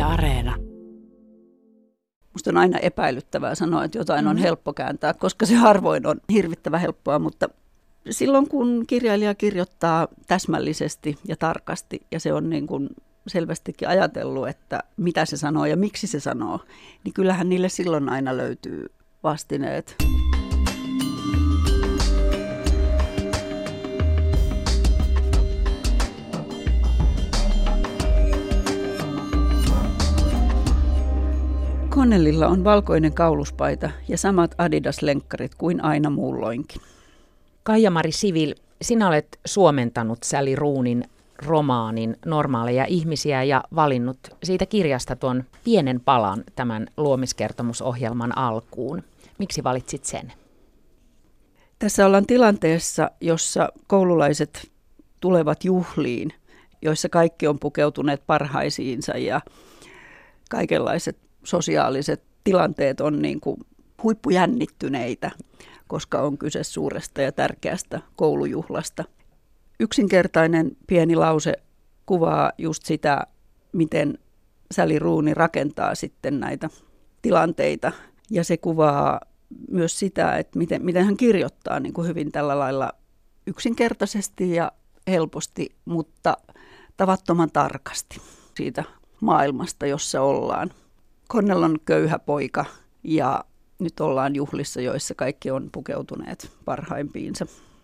Areena. Musta on aina epäilyttävää sanoa, että jotain on helppo kääntää, koska se harvoin on hirvittävän helppoa, mutta silloin kun kirjailija kirjoittaa täsmällisesti ja tarkasti ja se on niin kuin selvästikin ajatellut, että mitä se sanoo ja miksi se sanoo, niin kyllähän niille silloin aina löytyy vastineet. Connellilla on valkoinen kauluspaita ja samat Adidas-lenkkarit kuin aina muulloinkin. Kaija-Mari Civil, sinä olet suomentanut Sally Roonin romaanin Normaaleja ihmisiä ja valinnut siitä kirjasta tuon pienen palan tämän luomiskertomusohjelman alkuun. Miksi valitsit sen? Tässä ollaan tilanteessa, jossa koululaiset tulevat juhliin, joissa kaikki on pukeutuneet parhaisiinsa ja kaikenlaiset sosiaaliset tilanteet on niin kuin huippujännittyneitä, koska on kyse suuresta ja tärkeästä koulujuhlasta. Yksinkertainen pieni lause kuvaa just sitä, miten Sally Rooney rakentaa sitten näitä tilanteita. Ja se kuvaa myös sitä, että miten hän kirjoittaa niin kuin hyvin tällä lailla yksinkertaisesti ja helposti, mutta tavattoman tarkasti siitä maailmasta, jossa ollaan. Connell on köyhä poika ja nyt ollaan juhlissa, joissa kaikki on pukeutuneet parhaimpiinsa.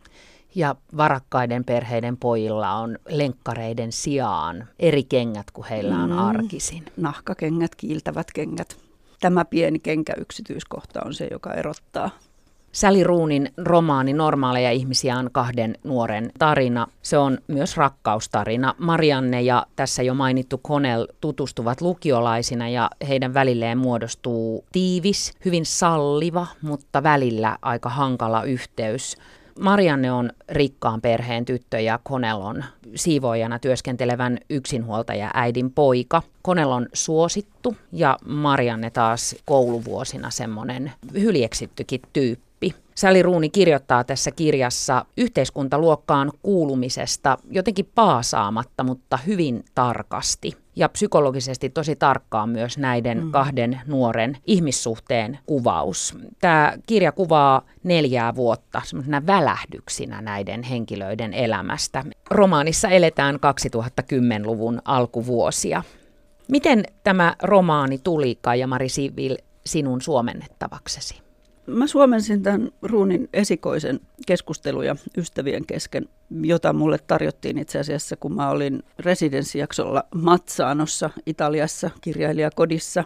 Ja varakkaiden perheiden pojilla on lenkkareiden sijaan eri kengät kuin heillä on arkisin. Nahkakengät, kiiltävät kengät. Tämä pieni kenkäyksityiskohta on se, joka erottaa. Sally Roonin romaani Normaaleja ihmisiä on kahden nuoren tarina. Se on myös rakkaustarina. Marianne ja tässä jo mainittu Connell tutustuvat lukiolaisina ja heidän välilleen muodostuu tiivis, hyvin salliva, mutta välillä aika hankala yhteys. Marianne on rikkaan perheen tyttö ja Connell on siivoojana työskentelevän yksinhuoltaja äidin poika. Connell on suosittu ja Marianne taas kouluvuosina semmoinen hyljeksittykin tyyppi. Sally Rooney kirjoittaa tässä kirjassa yhteiskuntaluokkaan kuulumisesta jotenkin paasaamatta, mutta hyvin tarkasti. Ja psykologisesti tosi tarkkaan myös näiden kahden nuoren ihmissuhteen kuvaus. Tämä kirja kuvaa 4 vuotta semmoisena välähdyksinä näiden henkilöiden elämästä. Romaanissa eletään 2010-luvun alkuvuosia. Miten tämä romaani tuli, Kaija-Mari Civil, sinun suomennettavaksesi? Mä suomensin tämän Roonin esikoisen keskusteluja ystävien kesken, jota mulle tarjottiin itse asiassa, kun mä olin residenssijaksolla Mazzanossa Italiassa kirjailijakodissa.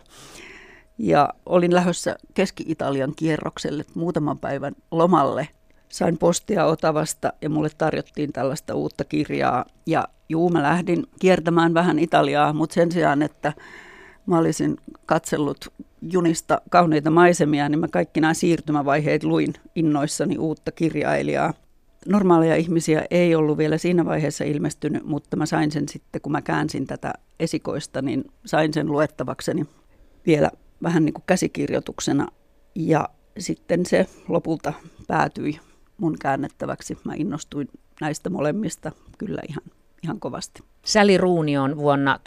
Ja olin lähdössä Keski-Italian kierrokselle muutaman päivän lomalle. Sain postia Otavasta ja mulle tarjottiin tällaista uutta kirjaa. Ja mä lähdin kiertämään vähän Italiaa, mutta sen sijaan, että mä olisin katsellut junista kauniita maisemia, niin mä kaikki nämä siirtymävaiheet luin innoissani uutta kirjailijaa. Normaaleja ihmisiä ei ollut vielä siinä vaiheessa ilmestynyt, mutta mä sain sen sitten, kun mä käänsin tätä esikoista, niin sain sen luettavakseni vielä vähän niin kuin käsikirjoituksena. Ja sitten se lopulta päätyi mun käännettäväksi. Mä innostuin näistä molemmista kyllä ihan kovasti. Sally Rooney on vuonna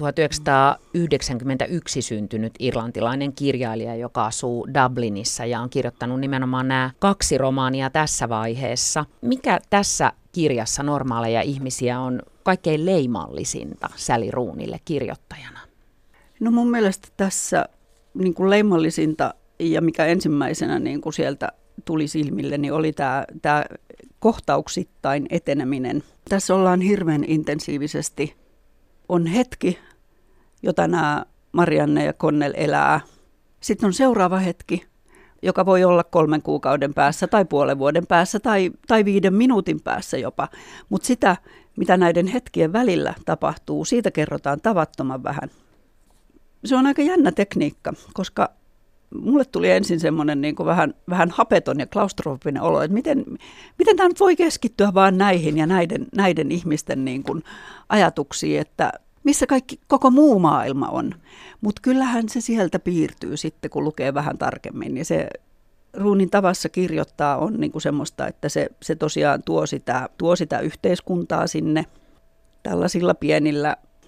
1991 syntynyt irlantilainen kirjailija, joka asuu Dublinissa ja on kirjoittanut nimenomaan nämä 2 romaania tässä vaiheessa. Mikä tässä kirjassa Normaaleja ihmisiä on kaikkein leimallisinta Sally Rooneylle kirjoittajana? No mun mielestä tässä niin kuin leimallisinta ja mikä ensimmäisenä niin kuin sieltä tuli silmille, niin oli tämä kohtauksittain eteneminen. Tässä ollaan hirveän intensiivisesti. On hetki, jota nämä Marianne ja Connell elää. Sitten on seuraava hetki, joka voi olla 3 kuukauden päässä tai puolen vuoden päässä tai 5 minuutin päässä jopa. Mutta sitä, mitä näiden hetkien välillä tapahtuu, siitä kerrotaan tavattoman vähän. Se on aika jännä tekniikka, koska mulle tuli ensin semmoinen niin kuin vähän hapeton ja klaustrofobinen olo, että miten tämä nyt voi keskittyä vaan näihin ja näiden ihmisten niin kuin ajatuksiin, että missä koko muu maailma on. Mutta kyllähän se sieltä piirtyy sitten, kun lukee vähän tarkemmin. Ja se Rooneyn tavassa kirjoittaa on niin kuin semmoista, että se tosiaan tuo sitä yhteiskuntaa sinne tällaisilla pienillä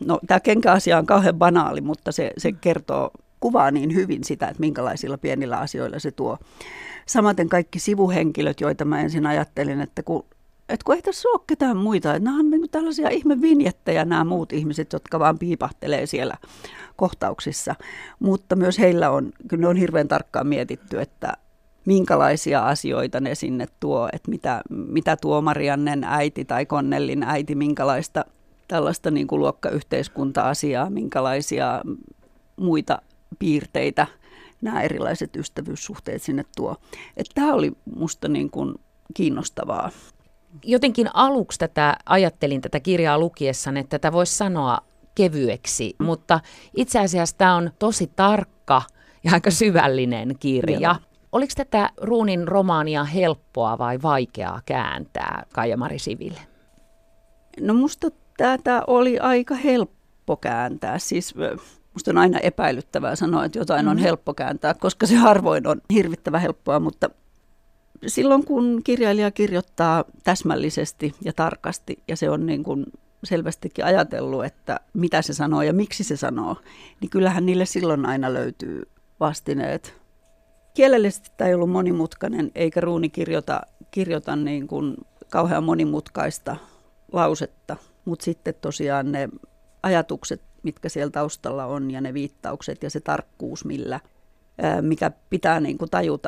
No, tämä kenkäasia on kauhean banaali, mutta se kuvaa niin hyvin sitä, että minkälaisilla pienillä asioilla se tuo. Samaten kaikki sivuhenkilöt, joita mä ensin ajattelin, että kun ei tässä ole ketään muita. Että nämä on niin tällaisia ihmevinjettejä nämä muut ihmiset, jotka vaan piipahtelee siellä kohtauksissa. Mutta myös heillä kyllä ne on hirveän tarkkaan mietitty, että minkälaisia asioita ne sinne tuo, että mitä tuo Mariannen äiti tai Connellin äiti, minkälaista tällaista niin kuin luokkayhteiskunta-asiaa, minkälaisia muita piirteitä nämä erilaiset ystävyyssuhteet sinne tuo. Että tämä oli musta niin kuin kiinnostavaa. Jotenkin aluksi ajattelin tätä kirjaa lukiessani, että tätä voisi sanoa kevyeksi, mutta itse asiassa tämä on tosi tarkka ja aika syvällinen kirja. Joo. Oliko tätä Ruunin romaania helppoa vai vaikeaa kääntää, Kaija-Mari Siville? No musta tätä oli aika helppo kääntää. Siis musta on aina epäilyttävää sanoa, että jotain on helppo kääntää, koska se harvoin on hirvittävän helppoa, mutta silloin kun kirjailija kirjoittaa täsmällisesti ja tarkasti ja se on niin kuin selvästikin ajatellut, että mitä se sanoo ja miksi se sanoo, niin kyllähän niille silloin aina löytyy vastineet. Kielellisesti tämä ei ollut monimutkainen, eikä Ruuni kirjoita niin kuin kauhean monimutkaista lausetta, mutta sitten tosiaan ne ajatukset, mitkä siellä taustalla on ja ne viittaukset ja se tarkkuus, mikä pitää niin kuin tajuta.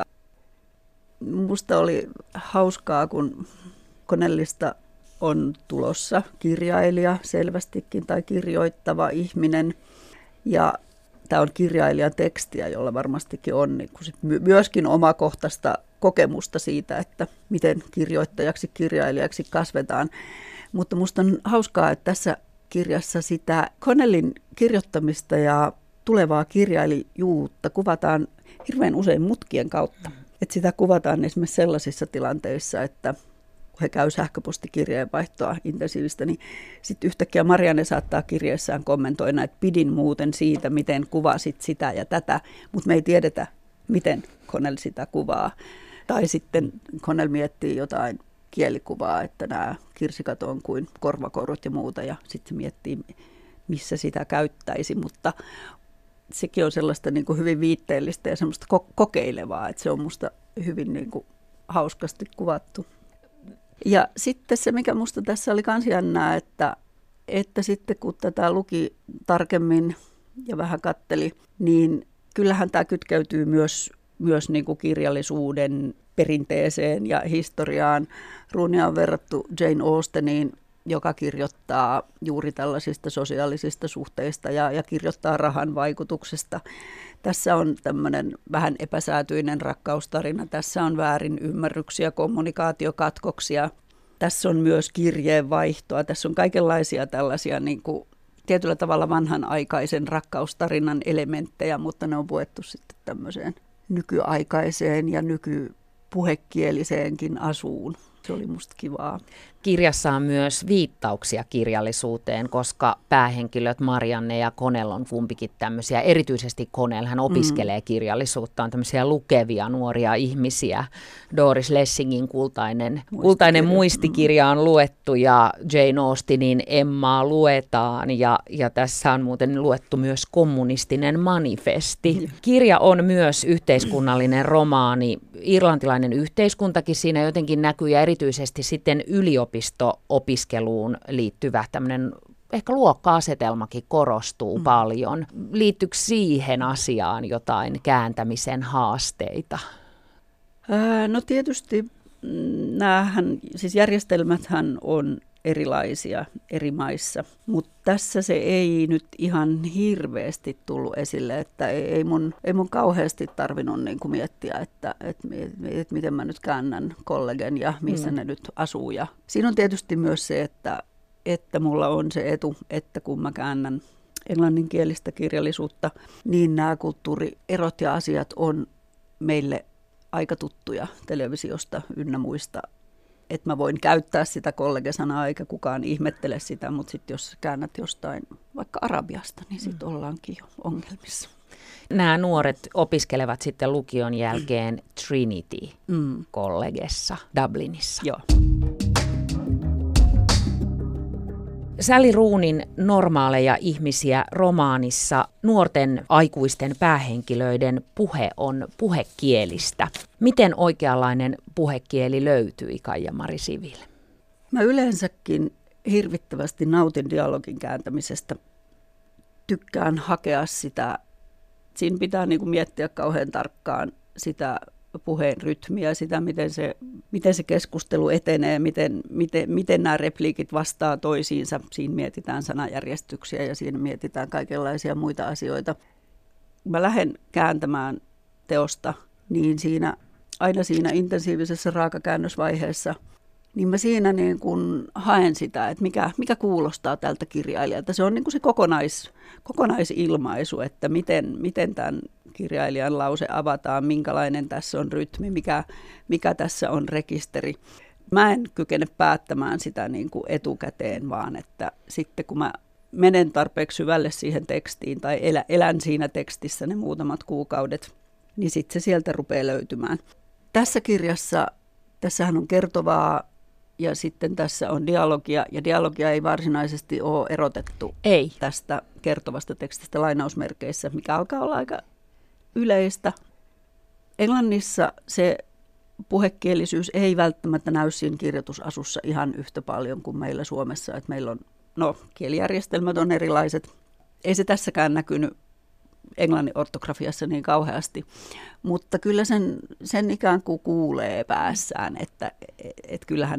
Musta oli hauskaa, kun Connellista on tulossa kirjailija selvästikin tai kirjoittava ihminen. Ja tämä on kirjailijan tekstiä, jolla varmastikin on niin myöskin omakohtaista kokemusta siitä, että miten kirjoittajaksi, kirjailijaksi kasvetaan. Mutta musta on hauskaa, että tässä kirjassa sitä Connellin kirjoittamista ja tulevaa kirjailijuutta kuvataan hirveän usein mutkien kautta. Että sitä kuvataan esimerkiksi sellaisissa tilanteissa, että kun he käy sähköpostikirjeenvaihtoa intensiivistä, niin sitten yhtäkkiä Marianne saattaa kirjeessään kommentoida, että pidin muuten siitä, miten kuvasit sitä ja tätä, mutta me ei tiedetä, miten Connell sitä kuvaa. Tai sitten Connell miettii jotain kielikuvaa, että nämä kirsikat on kuin korvakorut ja muuta, ja sitten se miettii, missä sitä käyttäisi, mutta sekin on sellaista niin kuin hyvin viitteellistä ja semmoista kokeilevaa, että se on musta hyvin niin kuin hauskasti kuvattu. Ja sitten se, mikä musta tässä oli kans jännää, että sitten kun tätä luki tarkemmin ja vähän katteli, niin kyllähän tämä kytkeytyy myös niin kuin kirjallisuuden perinteeseen ja historiaan. Ruunia on verrattu Jane Austeniin, joka kirjoittaa juuri tällaisista sosiaalisista suhteista ja kirjoittaa rahan vaikutuksesta. Tässä on tämmöinen vähän epäsäätyinen rakkaustarina. Tässä on väärinymmärryksiä, kommunikaatiokatkoksia. Tässä on myös kirjeenvaihtoa. Tässä on kaikenlaisia tällaisia niin kuin tietyllä tavalla vanhanaikaisen rakkaustarinan elementtejä, mutta ne on puettu sitten tämmöiseen nykyaikaiseen ja nykypuhekieliseenkin asuun. Se oli musta kivaa. Kirjassa on myös viittauksia kirjallisuuteen, koska päähenkilöt Marianne ja Connell on kumpikin tämmöisiä, erityisesti Connell, hän opiskelee kirjallisuutta, on tämmöisiä lukevia nuoria ihmisiä. Doris Lessingin kultainen muistikirja on luettu ja Jane Austenin Emmaa luetaan ja tässä on muuten luettu myös kommunistinen manifesti. Kirja on myös yhteiskunnallinen romaani, irlantilainen yhteiskuntakin siinä jotenkin näkyy ja erityisesti sitten yliopisto-opiskeluun liittyvä tämmöinen ehkä luokka-asetelmakin korostuu paljon. Liittyykö siihen asiaan jotain kääntämisen haasteita? No tietysti siis järjestelmäthän on erilaisia eri maissa, mutta tässä se ei nyt ihan hirveästi tullut esille, että ei mun kauheasti tarvinnut niin kuin miettiä, että miten mä nyt käännän kollegen ja missä ne nyt asuu. Ja siinä on tietysti myös se, että mulla on se etu, että kun mä käännän englanninkielistä kirjallisuutta, niin nämä kulttuurierot ja asiat on meille aika tuttuja televisiosta ynnä muista. Että mä voin käyttää sitä kollege-sanaa eikä kukaan ihmettele sitä, mutta sitten jos käännät jostain vaikka arabiasta, niin sitten ollaankin jo ongelmissa. Nämä nuoret opiskelevat sitten lukion jälkeen Trinity-kollegessa Dublinissa. Joo. Sally Roonin Normaaleja ihmisiä -romaanissa nuorten aikuisten päähenkilöiden puhe on puhekielistä. Miten oikeanlainen puhekieli löytyi, Kaija-Mari Civil? Mä yleensäkin hirvittävästi nautin dialogin kääntämisestä. Tykkään hakea sitä. Siinä pitää niin kuin miettiä kauhean tarkkaan sitä puheen rytmiä, sitä miten se keskustelu etenee, miten nämä repliikit vastaa toisiinsa. Siinä mietitään sanajärjestyksiä ja siinä mietitään kaikenlaisia muita asioita. Kun mä lähden kääntämään teosta, niin aina siinä intensiivisessä raakakäännösvaiheessa, niin mä siinä niin kuin haen sitä, että mikä kuulostaa tältä kirjailijalta. Se on niin kuin se kokonaisilmaisu, että miten tämän kirjailijan lause avataan, minkälainen tässä on rytmi, mikä tässä on rekisteri. Mä en kykene päättämään sitä niin kuin etukäteen, vaan että sitten kun mä menen tarpeeksi syvälle siihen tekstiin tai elän siinä tekstissä ne muutamat kuukaudet, niin sitten se sieltä rupeaa löytymään. Tässä kirjassa, tässähän on kertovaa ja sitten tässä on dialogia, ja dialogia ei varsinaisesti ole erotettu tästä kertovasta tekstistä lainausmerkeissä, mikä alkaa olla aika yleistä. Englannissa se puhekielisyys ei välttämättä näy siinä kirjoitusasussa ihan yhtä paljon kuin meillä Suomessa, että meillä on, kielijärjestelmät on erilaiset. Ei se tässäkään näkynyt englannin ortografiassa niin kauheasti, mutta kyllä sen ikään kuin kuulee päässään, että kyllähän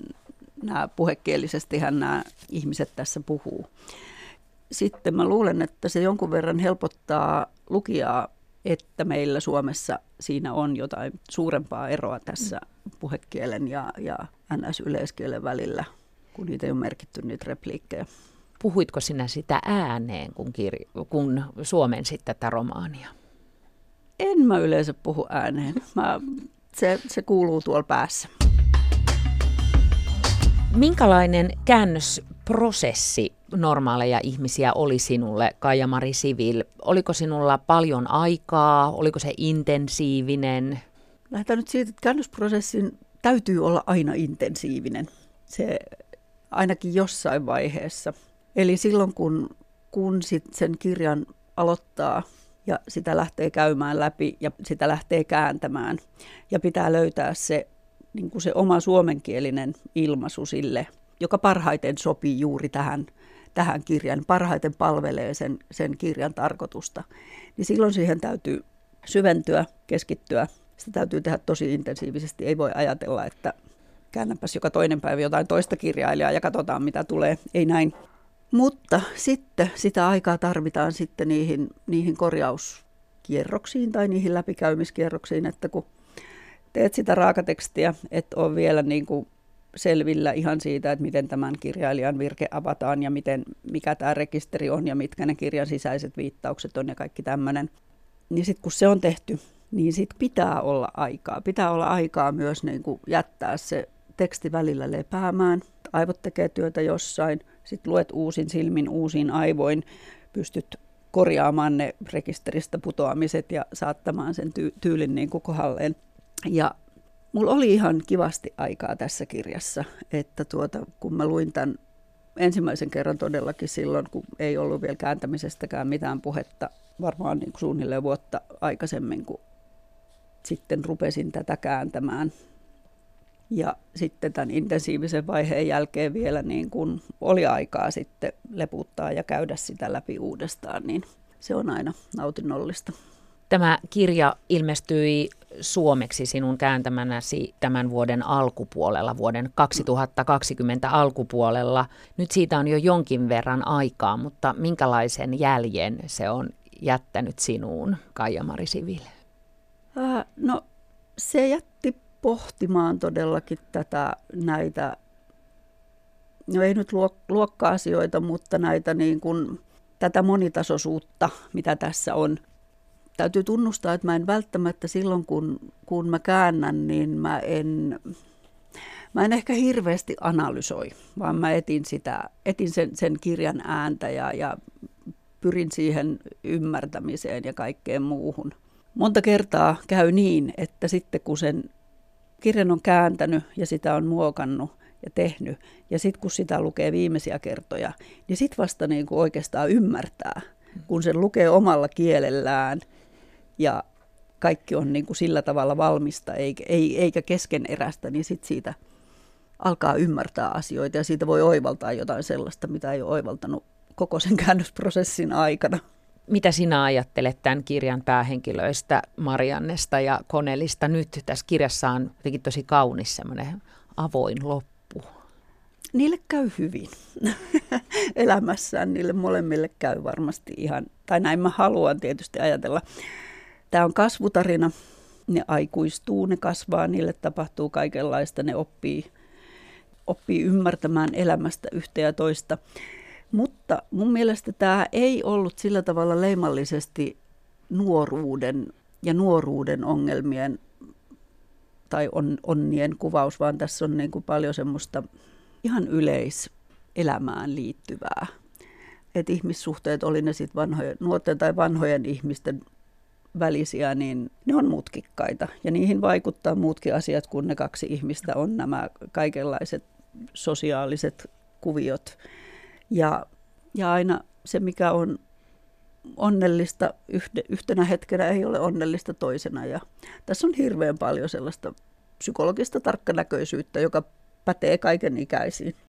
nämä puhekielisestihän nämä ihmiset tässä puhuu. Sitten mä luulen, että se jonkun verran helpottaa lukijaa, että meillä Suomessa siinä on jotain suurempaa eroa tässä puhekielen ja NS-yleiskielen välillä, kun niitä ei ole merkitty niitä repliikkejä. Puhuitko sinä sitä ääneen, kun suomensit tätä romaania? En mä yleensä puhu ääneen. Se kuuluu tuolla päässä. Minkälainen käännösprosessi Normaaleja ihmisiä oli sinulle, Kaija-Mari Civil? Oliko sinulla paljon aikaa? Oliko se intensiivinen? Lähdetään nyt siitä, että käännösprosessin täytyy olla aina intensiivinen. Se ainakin jossain vaiheessa. Eli silloin, kun sen kirjan aloittaa ja sitä lähtee käymään läpi ja sitä lähtee kääntämään ja pitää löytää se, niin kuin se oma suomenkielinen ilmaisu sille, joka parhaiten sopii juuri tähän kirjaan, parhaiten palvelee sen kirjan tarkoitusta, niin silloin siihen täytyy syventyä, keskittyä. Sitä täytyy tehdä tosi intensiivisesti. Ei voi ajatella, että käännänpäs joka toinen päivä jotain toista kirjailijaa ja katsotaan mitä tulee. Ei näin. Mutta sitten sitä aikaa tarvitaan sitten niihin korjauskierroksiin tai niihin läpikäymiskierroksiin, että kun teet sitä raakatekstiä, et ole vielä niin kuin selvillä ihan siitä, että miten tämän kirjailijan virke avataan ja mikä tämä rekisteri on ja mitkä ne kirjan sisäiset viittaukset on ja kaikki tämmöinen. Niin sitten kun se on tehty, niin sitten pitää olla aikaa. Pitää olla aikaa myös niin kuin jättää se teksti välillä lepäämään. Aivot tekee työtä jossain, sitten luet uusin silmin, uusin aivoin, pystyt korjaamaan ne rekisteristä putoamiset ja saattamaan sen tyylin niin kuin kohdalleen. Ja mulla oli ihan kivasti aikaa tässä kirjassa, että kun mä luin tämän ensimmäisen kerran todellakin silloin, kun ei ollut vielä kääntämisestäkään mitään puhetta, varmaan niin kuin suunnilleen vuotta aikaisemmin, kun sitten rupesin tätä kääntämään. Ja sitten tämän intensiivisen vaiheen jälkeen vielä niin kun oli aikaa sitten leputtaa ja käydä sitä läpi uudestaan, niin se on aina nautinnollista. Tämä kirja ilmestyi suomeksi sinun kääntämänäsi tämän vuoden alkupuolella, vuoden 2020 alkupuolella. Nyt siitä on jo jonkin verran aikaa, mutta minkälaisen jäljen se on jättänyt sinuun, Kaija-Mari Civil? No se jätti pohtimaan todellakin näitä, no ei nyt luokka-asioita, mutta näitä niin kuin, tätä monitasoisuutta, mitä tässä on. Täytyy tunnustaa, että mä en välttämättä silloin, kun mä käännän, niin mä en ehkä hirveästi analysoi, vaan mä etin sen kirjan ääntä ja pyrin siihen ymmärtämiseen ja kaikkeen muuhun. Monta kertaa käy niin, että sitten kun sen kirjan on kääntänyt ja sitä on muokannut ja tehnyt. Ja sitten kun sitä lukee viimeisiä kertoja, niin sitten vasta niin kuin oikeastaan ymmärtää, kun sen lukee omalla kielellään ja kaikki on niin kuin sillä tavalla valmista eikä keskeneräistä, niin sitten siitä alkaa ymmärtää asioita ja siitä voi oivaltaa jotain sellaista, mitä ei ole oivaltanut koko sen käännösprosessin aikana. Mitä sinä ajattelet tämän kirjan päähenkilöistä, Mariannesta ja Connellista nyt? Tässä kirjassa on jotenkin tosi kaunis semmoinen avoin loppu. Niille käy hyvin elämässään, niille molemmille käy varmasti ihan, tai näin mä haluan tietysti ajatella. Tämä on kasvutarina, ne aikuistuu, ne kasvaa, niille tapahtuu kaikenlaista, ne oppii ymmärtämään elämästä yhtä ja toista. Mutta mun mielestä tämä ei ollut sillä tavalla leimallisesti nuoruuden ongelmien tai onnien kuvaus, vaan tässä on niin kuin paljon semmoista ihan yleiselämään liittyvää. Että ihmissuhteet, oli ne sitten nuorten tai vanhojen ihmisten välisiä, niin ne on mutkikkaita. Ja niihin vaikuttaa muutkin asiat, kun ne kaksi ihmistä on nämä kaikenlaiset sosiaaliset kuviot. Ja aina se, mikä on onnellista yhtenä hetkenä, ei ole onnellista toisena. Ja tässä on hirveän paljon sellaista psykologista tarkkanäköisyyttä, joka pätee kaiken ikäisiin.